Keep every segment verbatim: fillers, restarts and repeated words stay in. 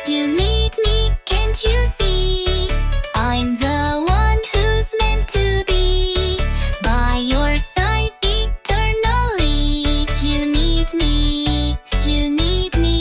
You need me, can't you see? I'm the one who's meant to be by your side eternally. You need me, you need me.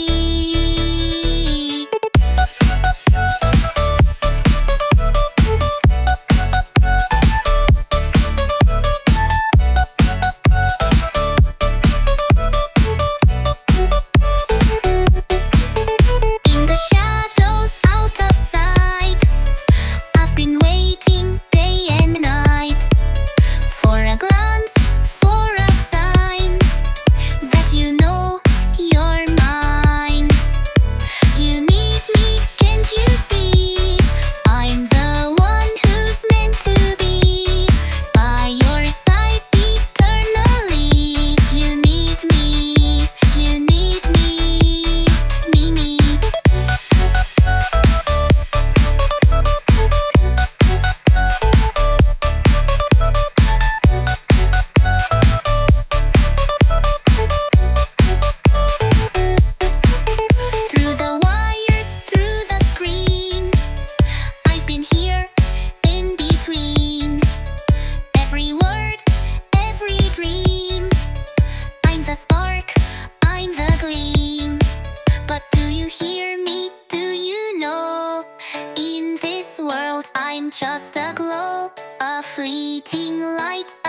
In the shadows, out of sight, I've been waiting day and night for a glance, for a sign that you know you're mine. You need me, can't you see? I'm the one who's meant to be by your side eternally. You need me, you need me, me, me. Through the wires, through the screen, I've been here in between every word, every dream. I'm the spark, I'm the gleam. But do you hear me? Do you know? In this world, I'm just a glow, a fleeting light.